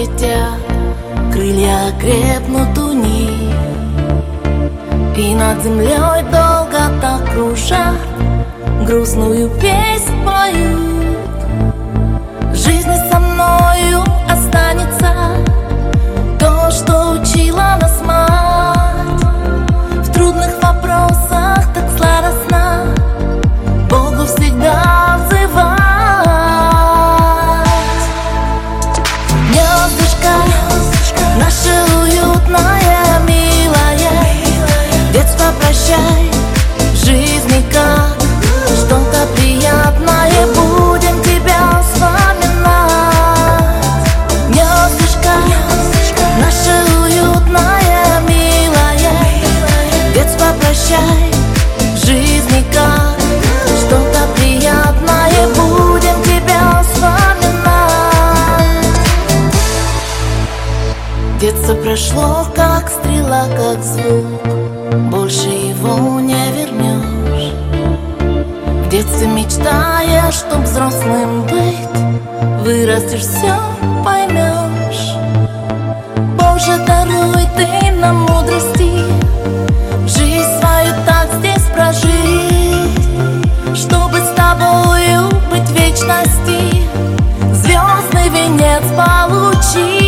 взлетят, крылья крепнут у них, и над землей долго так кружат, грустную песнь поют. В жизни со мною останется то, что учила нас мать. В трудных вопросах так сладостно Богу всегда взывать. Гнездышко наше уютное, милое, детство прощай, жизни как что-то приятное, будем тебя вспоминать. Гнездышко наше уютное, милое, детство прощай, жизни как что-то приятное, будем тебя вспоминать. Детство прошло, как стрела, как звук, больше его не вернешь. В детстве мечтая, чтоб взрослым быть, вырастешь, все поймешь. Боже, даруй ты нам мудрости, жизнь свою так здесь прожить, чтобы с тобою быть в вечности, звездный венец получить.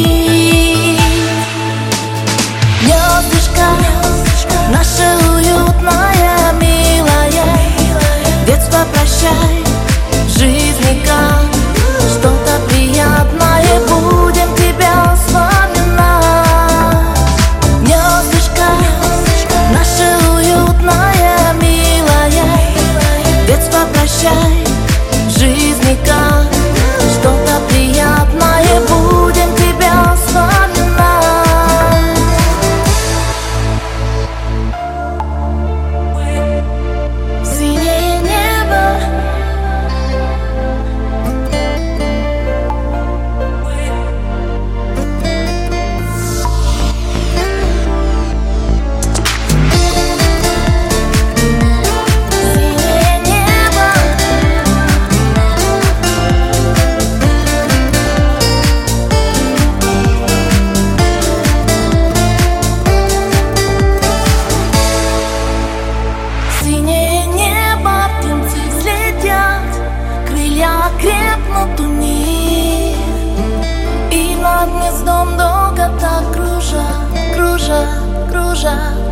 Гнездышко наше уютное, милое, детство прощай, жизни как что-то приятное, будем тебя вспоминать. Гнездышко наше уютное, милое, детство прощай, жизни как что-то приятное, будем тебя вспоминать. Синее небо, синее небо, синее небо, птенцы взлетят, крылья крепнут у них, и над гнездом долго так кружат, кружат, кружат.